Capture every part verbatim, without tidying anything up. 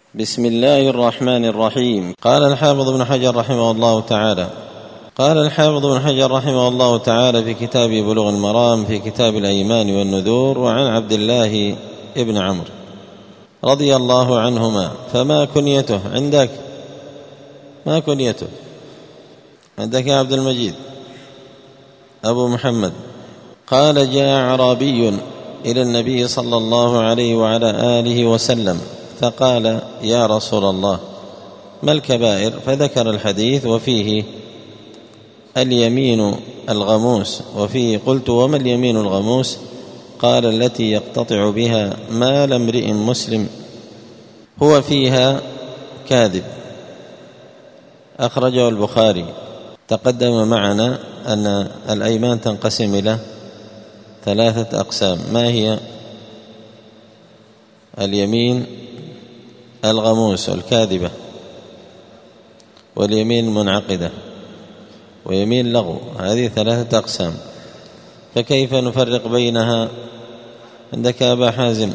بسم الله الرحمن الرحيم. قال الحافظ ابن حجر رحمه الله تعالى قال الحافظ ابن حجر رحمه الله تعالى في كتاب بلوغ المرام في كتاب الأيمان والنذور: وعن عبد الله ابن عمرو رضي الله عنهما. فما كنيته عندك؟ ما كنيته عندك يا عبد المجيد؟ أبو محمد. قال: جاء أعرابي إلى النبي صلى الله عليه وعلى آله وسلم فقال: يا رسول الله، ما الكبائر؟ فذكر الحديث وفيه اليمين الغموس، وفيه قلت: وما اليمين الغموس؟ قال: التي يقتطع بها مال امرئ مسلم هو فيها كاذب. أخرجه البخاري. تقدم معنا أن الأيمان تنقسم إلى ثلاثة أقسام. ما هي؟ اليمين الغموس والكاذبة، واليمين المنعقدة، ويمين لغو. هذه ثلاثة أقسام، فكيف نفرق بينها؟ عندك أبا حازم،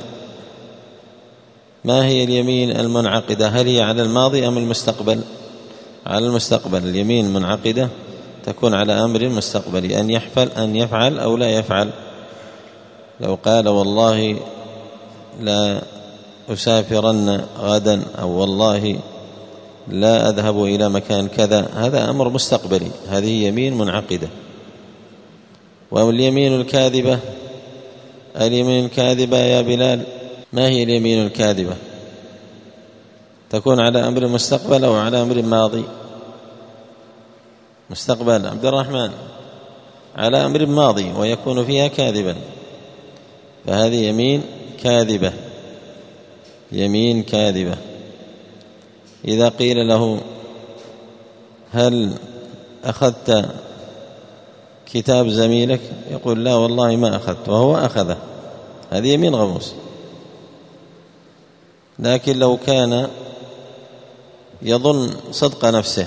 ما هي اليمين المنعقدة؟ هل هي على الماضي أم المستقبل؟ على المستقبل. اليمين المنعقدة تكون على أمر مستقبلي، أن يحفل أن يفعل أو لا يفعل. لو قال: والله لا أسافرن غدا، أو والله لا أذهب إلى مكان كذا، هذا أمر مستقبلي، هذه يمين منعقدة. واليمين الكاذبة، اليمين الكاذبة يا بلال، ما هي اليمين الكاذبة؟ تكون على أمر مستقبل أو على أمر ماضي؟ مستقبل. عبد الرحمن، على أمر ماضي ويكون فيها كاذبا، فهذه يمين كاذبة، يمين كاذبة. إذا قيل له: هل أخذت كتاب زميلك؟ يقول: لا والله ما أخذت، وهو أخذه، هذه يمين غموس. لكن لو كان يظن صدق نفسه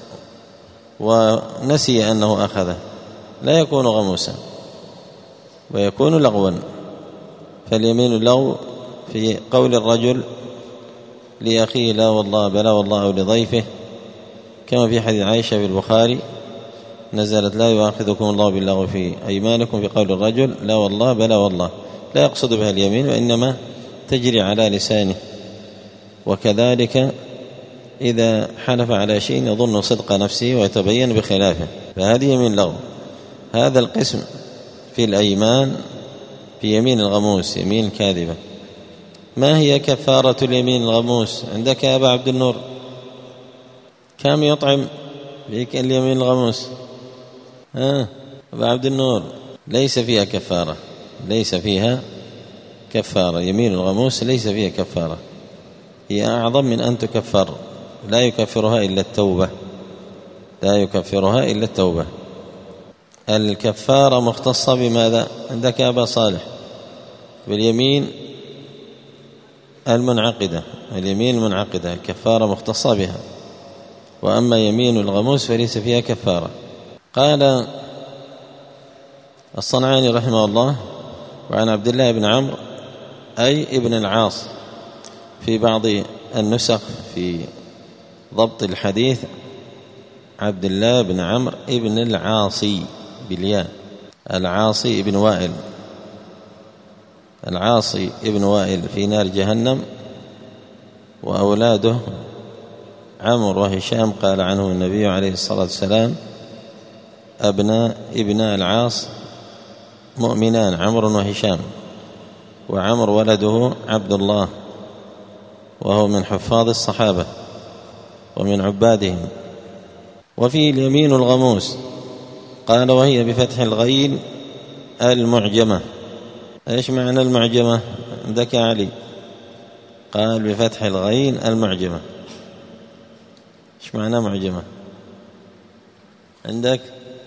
ونسي أنه أخذه لا يكون غموسا ويكون لغوا. فاليمين اللغو في قول الرجل لأخيه: لا والله، بلا والله، أو لضيفه، كما في حديث عائشة في البخاري: نزلت: لا يؤاخذكم الله باللغو في أيمانكم، في قول الرجل: لا والله، بلا والله، لا يقصد بها اليمين، وإنما تجري على لسانه. وكذلك إذا حلف على شيء يظن صدق نفسه ويتبين بخلافه، فهذه يمين لغو. هذا القسم في الأيمان في يمين الغموس، يمين كاذبة. ما هي كفارة اليمين الغموس عندك يا أبا عبد النور؟ كم يطعم فيك اليمين الغموس؟ ها أبا عبد النور، ليس فيها كفارة، ليس فيها كفارة. يمين الغموس ليس فيها كفارة، هي أعظم من أن تكفر، لا يكفرها إلا التوبة، لا يكفرها إلا التوبة. الكفارة مختصة بماذا عندك يا أبا صالح؟ باليمين المنعقدة، اليمين المنعقدة الكفارة مختصة بها، وأما يمين الغموس فليس فيها كفارة. قال الصنعاني رحمه الله: وعن عبد الله بن عمرو أي ابن العاص. في بعض النسخ في ضبط الحديث عبد الله بن عمرو ابن العاصي بالياء، العاصي ابن وائل، العاصي ابن وائل في نار جهنم، وأولاده عمرو وهشام. قال عنه النبي عليه الصلاة والسلام: أبناء ابناء العاص مؤمنان، عمرو وهشام. وعمرو ولده عبد الله، وهو من حفاظ الصحابة ومن عبادهم. وفيه اليمين الغموس. قال: وهي بفتح الغين المعجمة. ايش معنى المعجمة عندك يا علي؟ قال: بفتح الغين المعجمة. ايش معنى معجمة عندك؟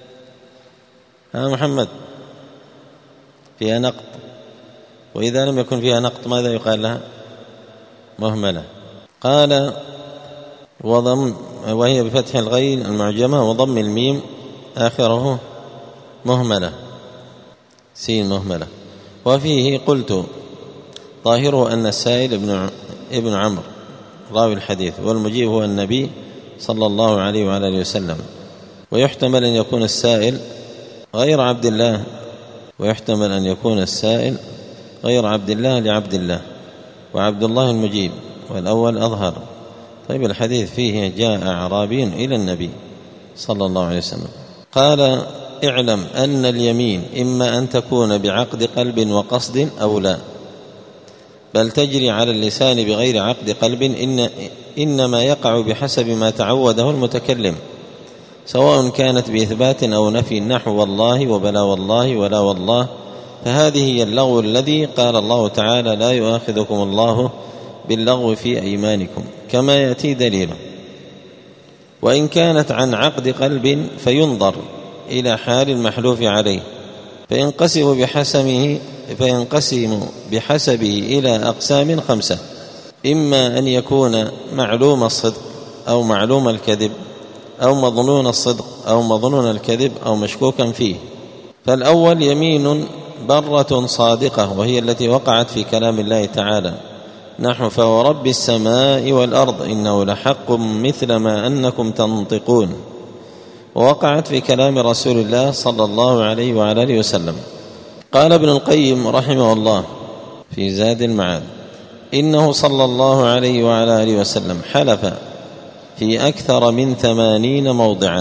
ها محمد؟ فيها نقط، وإذا لم يكن فيها نقط ماذا يقال لها؟ مهملة. قال: وضم وهي بفتح الغين المعجمة وضم الميم آخره مهملة، سين مهملة. وفيه قلت: ظاهره أن السائل ابن ابن عمرو راوي الحديث، والمجيب هو النبي صلى الله عليه وعلى آله وسلم. ويحتمل أن يكون السائل غير عبد الله، ويحتمل أن يكون السائل غير عبد الله لعبد الله، وعبد الله المجيب، والأول أظهر. طيب الحديث فيه جاء أعرابي إلى النبي صلى الله عليه وسلم قال: اعلم أن اليمين إما أن تكون بعقد قلب وقصد أو لا، بل تجري على اللسان بغير عقد قلب، إن إنما يقع بحسب ما تعوده المتكلم، سواء كانت بإثبات أو نفي، نحو والله وبلا والله ولا والله، فهذه هي اللغو الذي قال الله تعالى: لا يؤاخذكم الله باللغو في أيمانكم، كما يأتي دليله. وإن كانت عن عقد قلب فينظر إلى حال المحلوف عليه، فينقسم بحسبه فينقسم بحسبه إلى أقسام خمسة: إما أن يكون معلوم الصدق أو معلوم الكذب، أو مظنون الصدق أو مظنون الكذب، أو مشكوكا فيه. فالأول يمين برة صادقة، وهي التي وقعت في كلام الله تعالى، نحو: فورب السماء والأرض إنه لحق مثل ما أنكم تنطقون، ووقعت في كلام رسول الله صلى الله عليه وعلى آله وسلم. قال ابن القيم رحمه الله في زاد المعاد: إنه صلى الله عليه وعلى آله وسلم حلف في أكثر من ثمانين موضعا،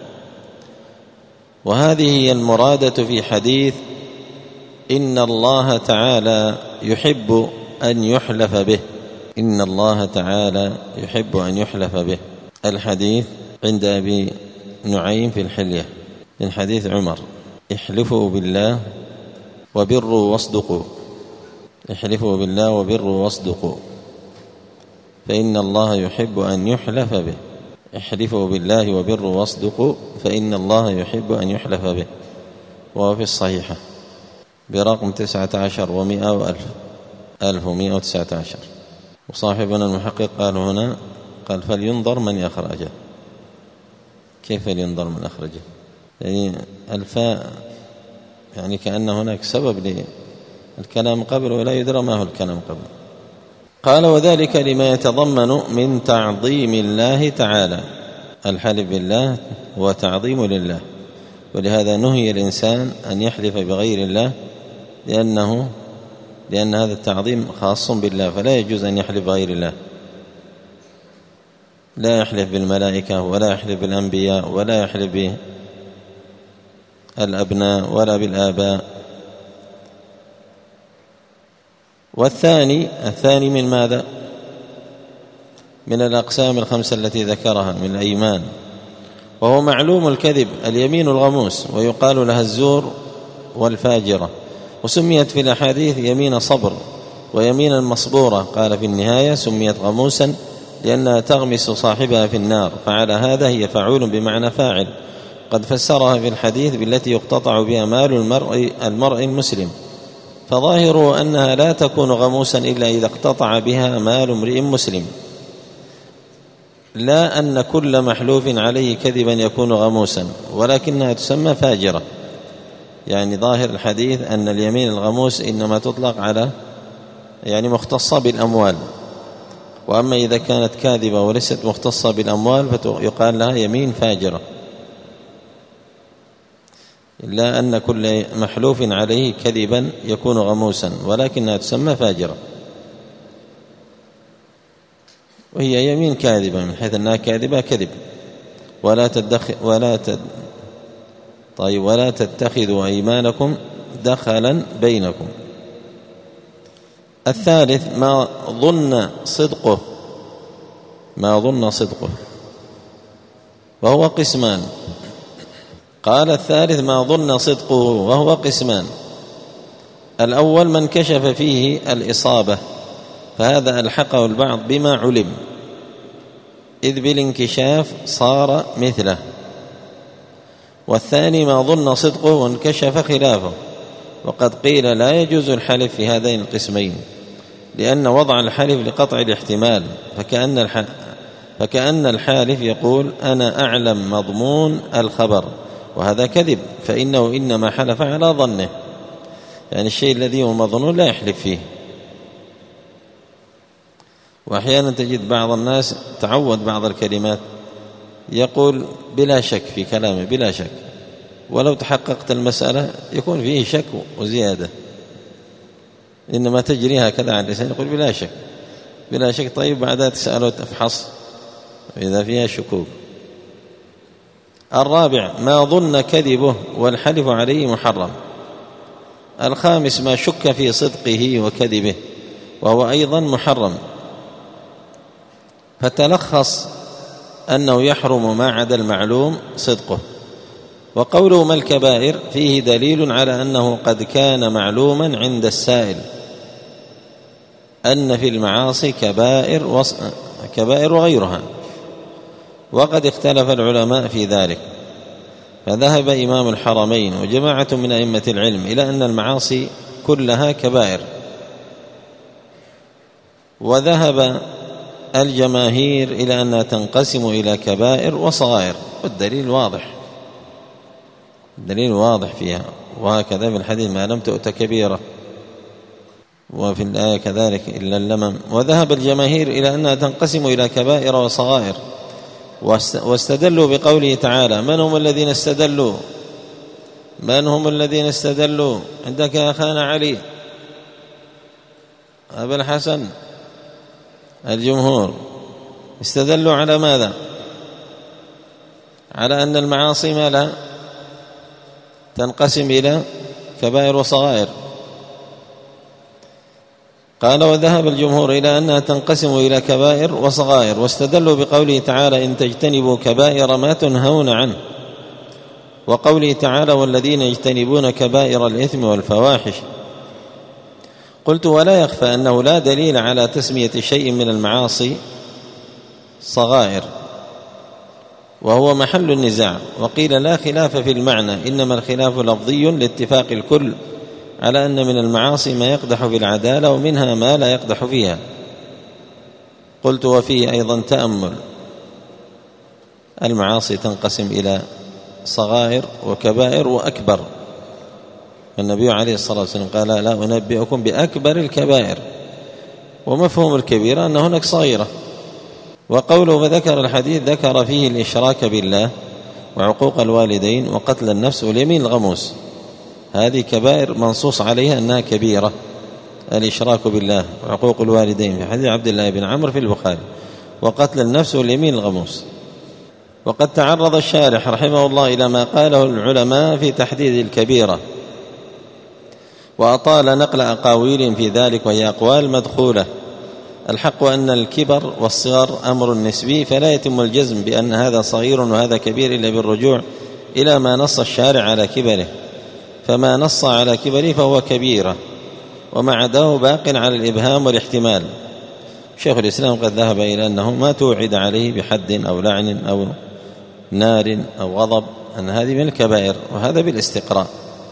وهذه هي المرادة في حديث إن الله تعالى يحب أن يحلف به. إن الله تعالى يحب أن يحلف به. الحديث عند أبي نعيم في الحلية من حديث عمر: احلفوا بالله وبروا واصدقوا، احلفوا بالله وبروا واصدقوا، فإن الله يحب أن يحلف به. احلفوا بالله وبروا واصدقوا، فإن الله يحب أن يحلف به. وهو في الصحيحة برقم تسعة عشر ومئة وألف ألف ومئة وتسعة عشر. وصاحبنا المحقق قال هنا قال: فلينظر من أخرجه. كيف ينظر من أخرجه؟ يعني الفاء يعني كأن هناك سبب للكلام قبل ولا يدرى ما هو الكلام قبل. قال: وذلك لما يتضمن من تعظيم الله تعالى. الحلف بالله هو تعظيم لله، ولهذا نهي الإنسان أن يحلف بغير الله، لأنه لأن هذا التعظيم خاص بالله، فلا يجوز أن يحلف بغير الله. لا يحلف بالملائكة، ولا يحلف بالأنبياء، ولا يحلف بالأبناء، ولا بالآباء. والثاني الثاني من ماذا؟ من الأقسام الخمسة التي ذكرها من الأيمان، وهو معلوم الكذب، اليمين الغموس، ويقال لها الزور والفاجرة، وسميت في الأحاديث يمين صبر ويمينا مصبورة. قال في النهاية: سميت غموسا لأنها تغمس صاحبها في النار، فعلى هذا هي فعول بمعنى فاعل. قد فسرها في الحديث بالتي يقتطع بها مال المرء, المرء المسلم، فظاهره أنها لا تكون غموسا إلا إذا اقتطع بها مال امرئ مسلم، لا أن كل محلوف عليه كذبا يكون غموسا، ولكنها تسمى فاجرة. يعني ظاهر الحديث أن اليمين الغموس إنما تطلق على يعني مختصة بالأموال، وأما إذا كانت كاذبة وليست مختصة بالأموال فيقال لها يمين فاجرة، إلا أن كل محلوف عليه كذبا يكون غموسا، ولكنها تسمى فاجرة، وهي يمين كاذبة من حيث أنها كاذبة كذب. ولا تدخل ولا تد طيب ولا تتخذوا أيمانكم دخلا بينكم. الثالث ما ظن صدقه ما ظن صدقه وهو قسمان. قال: الثالث ما ظن صدقه وهو قسمان. الأول من كشف فيه الإصابة، فهذا ألحقه البعض بما علم، إذ بالانكشاف صار مثله. والثاني ما ظن صدقه وانكشف خلافه، وقد قيل لا يجوز الحلف في هذين القسمين، لأن وضع الحلف لقطع الاحتمال، فكأن, الح... فكأن الحالف يقول: أنا أعلم مضمون الخبر، وهذا كذب، فإنه إنما حلف على ظنه، يعني الشيء الذي هو مظنون لا يحلف فيه. وأحيانا تجد بعض الناس تعود بعض الكلمات يقول بلا شك في كلامه بلا شك، ولو تحققت المسألة يكون فيه شك وزيادة، إنما تجري هكذا على اللسان يقول بلا شك بلا شك. طيب بعدها تسأله تفحص إذا فيها شكوك. الرابع ما ظن كذبه والحلف عليه محرم. الخامس ما شك في صدقه وكذبه وهو أيضا محرم. فتلخص أنه يحرم ما عدا المعلوم صدقه. وقوله ما الكبائر فيه دليل على أنه قد كان معلوما عند السائل أن في المعاصي كبائر, وص... كبائر وغيرها، وقد اختلف العلماء في ذلك. فذهب إمام الحرمين وجماعة من أئمة العلم إلى أن المعاصي كلها كبائر، وذهب الجماهير إلى أنها تنقسم إلى كبائر وصغائر، والدليل واضح الدليل واضح فيها. وهكذا في الحديث ما لم تؤت كبيرة، وفي الآية كذلك إلا اللمم. وذهب الجماهير إلى أنها تنقسم إلى كبائر وصغائر، واستدلوا بقوله تعالى من هم الذين استدلوا من هم الذين استدلوا عندك يا أخانا علي أبا الحسن؟ الجمهور استدلوا على ماذا؟ على أن المعاصي ما لا تنقسم إلى كبائر وصغائر. قال وذهب الجمهور إلى أنها تنقسم إلى كبائر وصغائر، واستدلوا بقوله تعالى إن تجتنبوا كبائر ما تنهون عنه، وقوله تعالى والذين يجتنبون كبائر الإثم والفواحش. قلت ولا يخفى أنه لا دليل على تسمية شيء من المعاصي صغائر، وهو محل النزاع. وقيل لا خلاف في المعنى، إنما الخلاف لفظي لاتفاق الكل على أن من المعاصي ما يقدح في العدالة ومنها ما لا يقدح فيها. قلت وفيه أيضا تأمل، المعاصي تنقسم إلى صغائر وكبائر وأكبر، النبي عليه الصلاة والسلام قال لا أنبئكم بأكبر الكبائر، ومفهوم الكبيرة أن هناك صغيرة. وقوله فذكر الحديث ذكر فيه الإشراك بالله وعقوق الوالدين وقتل النفس واليمين الغموس، هذه كبائر منصوص عليها أنها كبيرة، الإشراك بالله وعقوق الوالدين في حديث عبد الله بن عمرو في البخاري، وقتل النفس واليمين الغموس. وقد تعرض الشارح رحمه الله إلى ما قاله العلماء في تحديد الكبيرة، وأطال نقل أقاويل في ذلك وهي أقوال مدخولة. الحق أن الكبر والصغر أمر نسبي، فلا يتم الجزم بأن هذا صغير وهذا كبير إلا بالرجوع إلى ما نص الشارع على كبره، فما نص على كبره فهو كبيرة، وما عداه باق على الإبهام والاحتمال. شيخ الإسلام قد ذهب إلى أنه ما توعد عليه بحد أو لعن أو نار أو غضب أن هذه من الكبائر، وهذا بالاستقراء.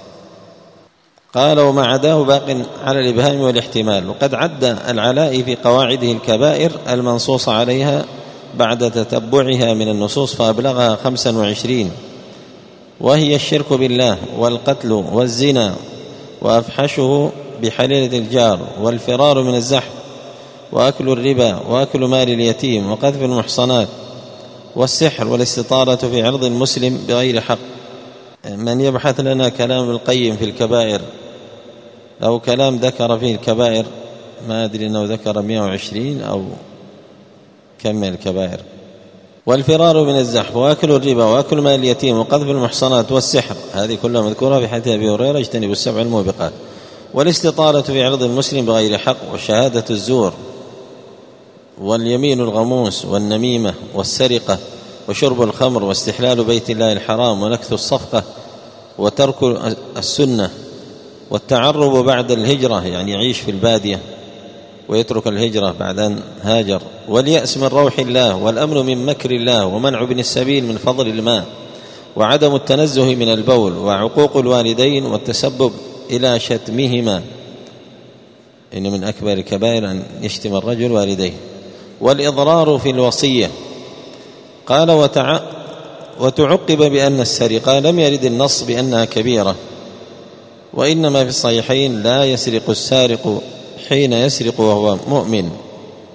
قال وما عداه باق على الإبهام والاحتمال. وقد عد العلاء في قواعده الكبائر المنصوص عليها بعد تتبعها من النصوص فأبلغها خمسا وعشرين، وهي الشرك بالله والقتل والزنا وأفحشه بحليلة الجار والفرار من الزحف وأكل الربا وأكل مال اليتيم وقذف المحصنات والسحر والاستطالة في عرض المسلم بغير حق. من يبحث لنا كلام ابن القيم في الكبائر، لو كلام ذكر فيه الكبائر ما أدري أنه ذكر مئة وعشرين أو كم من الكبائر. والفرار من الزحف وأكل الربا وأكل مال اليتيم وقذف المحصنات والسحر، هذه كلها مذكورة في حديث أبي هريرة اجتنبوا السبع الموبقات. والاستطالة في عرض المسلم بغير حق وشهادة الزور واليمين الغموس والنميمة والسرقة وشرب الخمر واستحلال بيت الله الحرام ونكث الصفقة وترك السنة والتعرب بعد الهجرة، يعني يعيش في البادية ويترك الهجرة بعد أن هاجر، واليأس من روح الله والأمن من مكر الله ومنع ابن السبيل من فضل الماء وعدم التنزه من البول وعقوق الوالدين والتسبب إلى شتمهما، إن من أكبر الكبائر أن يشتم الرجل والديه. والإضرار في الوصية. قال وتع... وتعقب بأن السرقة لم يرد النص بأنها كبيرة، وإنما في الصحيحين لا يسرق السارق حين يسرق وهو مؤمن.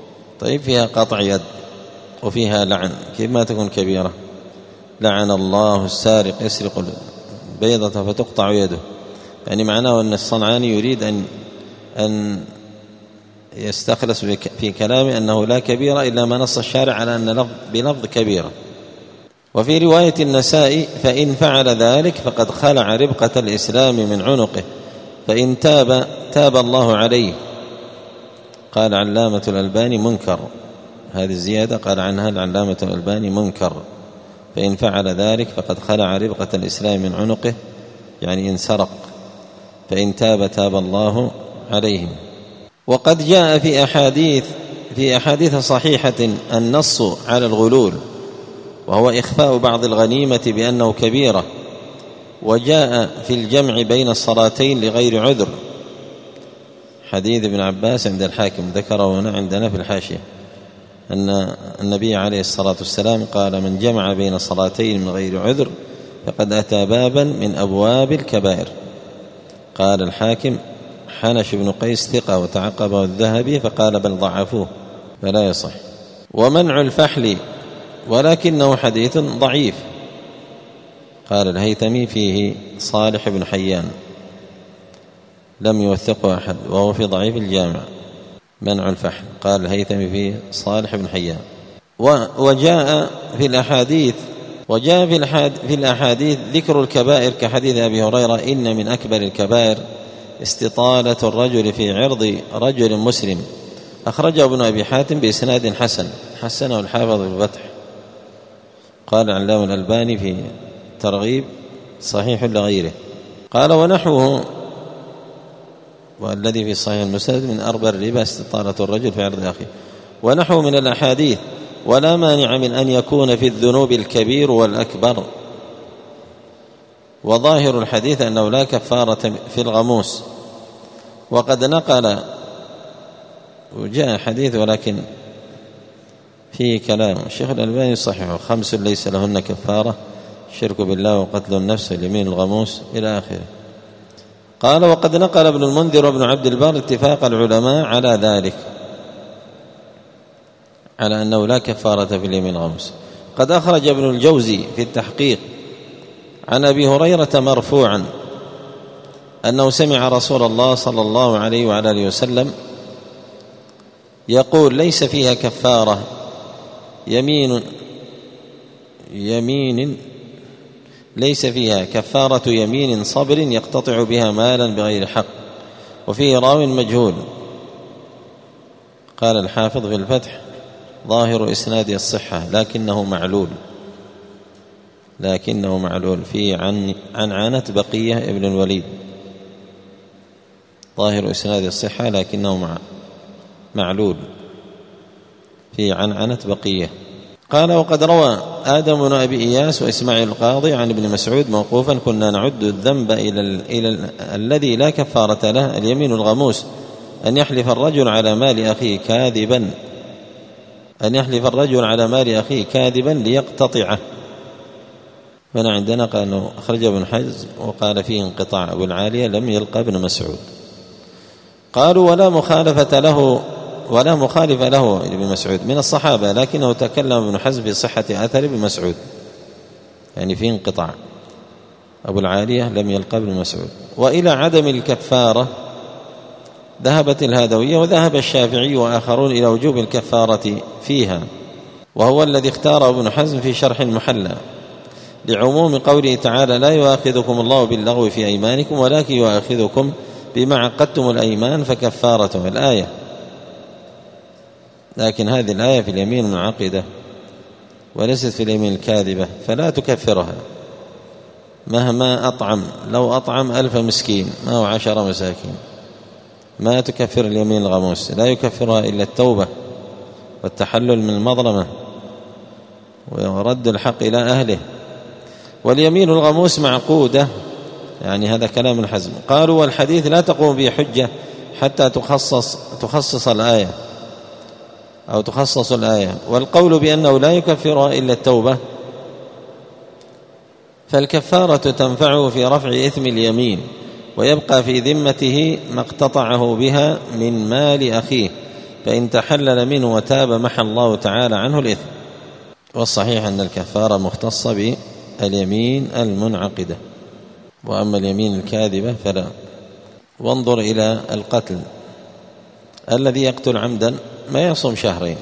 طيب فيها قطع يد وفيها لعن، كيف ما تكون كبيرة؟ لعن الله السارق يسرق البيضة فتقطع يده، يعني معناه أن الصنعاني يريد أن أن يستخلص في كلامه أنه لا كبيرة إلا ما نص الشارع على أن لفظ بلفظ كبيرة. وفي رواية النسائي: فإن فعل ذلك فقد خلع ربقة الإسلام من عنقه، فإن تاب تاب الله عليه. قال علامة الألباني منكر، هذه الزيادة قال عنها العلامة الألباني منكر. فإن فعل ذلك فقد خلع ربقة الإسلام من عنقه، يعني إن سرق. فإن تاب تاب الله عليهم. وقد جاء في أحاديث في أحاديث صحيحة النص على الغلول، وهو إخفاء بعض الغنيمة بأنه كبيرة. وجاء في الجمع بين الصلاتين لغير عذر، حديث ابن عباس عند الحاكم، ذكره هنا عندنا في الحاشية أن النبي عليه الصلاة والسلام قال: من جمع بين صلاتين من غير عذر فقد أتى بابا من أبواب الكبائر. قال الحاكم: حنش بن قيس ثقة، وتعقبه الذهبي فقال: بل ضعفوه فلا يصح. ومنع الفحل ولكنه حديث ضعيف. قال الهيثمي: فيه صالح بن حيان لم يوثقه أحد، وهو في ضعيف الجامع. منع الفحل، قال الهيثمي فيه صالح بن حيان. وجاء في الأحاديث وجاء في الأحاديث ذكر الكبائر كحديث أبي هريرة: إن من أكبر الكبائر استطالة الرجل في عرض رجل مسلم. أخرجه ابن أبي حاتم بإسناد حسن، حسنه الحافظ في الفتح. قال علامة الألباني في ترغيب: صحيح لغيره. قال: ونحوه، والذي في صحيح المسند: من أربع الربا استطالة الرجل في عرض أخيه. ونحوه من الأحاديث. ولا مانع من أن يكون في الذنوب الكبير والأكبر. وظاهر الحديث أنه لا كفارة في الغموس. وقد نقل، وجاء حديث ولكن فيه كلام، الشيخ الألباني يصححه: خمس ليس لهن كفارة: الشرك بالله وقتل النفس واليمين الغموس إلى آخره. قال: وقد نقل ابن المنذر وابن عبد البر اتفاق العلماء على ذلك، على أنه لا كفارة في اليمين الغموس. قد أخرج ابن الجوزي في التحقيق عن أبي هريرة مرفوعا أنه سمع رسول الله صلى الله عليه وعلى آله وسلم يقول: ليس فيها كفارة يمين يمين ليس فيها كفارة يمين صبر يقتطع بها مالا بغير حق. وفيه راو مجهول. قال الحافظ في الفتح: ظاهر إسناد الصحة لكنه معلول لكنه معلول في عن عن عنة بقية ابن الوليد. ظاهر إسناد الصحة لكنه مع معلول في عن عنة بقية. قال: وقد روى آدم بن أبي إياس وإسماعيل القاضي عن ابن مسعود موقوفا: كنا نعد الذنب إلى, إلى ال... الذي لا كفارة له اليمين الغموس، أن يحلف الرجل على مال أخيه كاذبا أن يحلف الرجل على مال أخيه كاذبا ليقتطعه. هنا عندنا قال أنه أخرج ابن حزم وقال فيه انقطاع. أبو العالية لم يلقى ابن مسعود. قالوا: ولا مخالفة له ولا مخالف له ابن مسعود من الصحابة، لكنه تكلم ابن حزم في صحة أثر ابن مسعود، يعني فيه انقطاع. أبو العالية لم يلقى ابن مسعود. وإلى عدم الكفارة ذهبت الهادوية، وذهب الشافعي وآخرون إلى وجوب الكفارة فيها، وهو الذي اختاره ابن حزم في شرح المحلى، لعموم قوله تعالى: لا يؤاخذكم الله باللغو في أيمانكم ولكن يؤاخذكم بما عقدتم الأيمان فكفارته الآية. لكن هذه الآية في اليمين المنعقدة وليست في اليمين الكاذبة، فلا تكفرها مهما أطعم. لو أطعم ألف مسكين ما هو عشر مساكين ما تكفر اليمين الغموس، لا يكفرها إلا التوبة والتحلل من المظلمة ورد الحق إلى أهله. واليمين الغموس معقودة، يعني هذا كلام الحزم. قالوا: والحديث لا تقوم به حجة حتى تخصص تخصص الآية أو تخصص الآية. والقول بأنه لا يكفرها إلا التوبة، فالكفارة تنفعه في رفع إثم اليمين، ويبقى في ذمته ما اقتطعه بها من مال أخيه، فإن تحلل منه وتاب محى الله تعالى عنه الإثم. والصحيح أن الكفارة مختصة باليمين المنعقدة، وأما اليمين الكاذبة فلا. وانظر إلى القتل، الذي يقتل عمدا ما يصوم شهرين،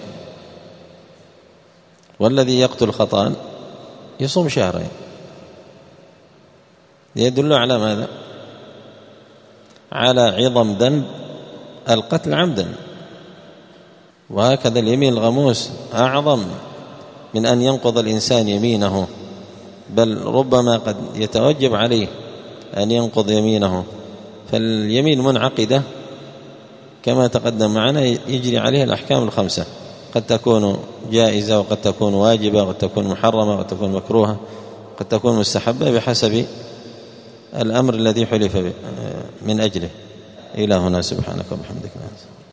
والذي يقتل خطأ يصوم شهرين. يدل على ماذا؟ على عظم ذنب القتل عمدا. وهكذا اليمين الغموس أعظم من أن ينقض الإنسان يمينه، بل ربما قد يتوجب عليه أن ينقض يمينه. فاليمين منعقدة كما تقدم معنا يجري عليها الأحكام الخمسة، قد تكون جائزة، وقد تكون واجبة، وقد تكون محرمة، وقد تكون مكروهة، قد تكون مستحبة بحسب الأمر الذي حلف من أجله. إلى هنا، سبحانك وبحمدك.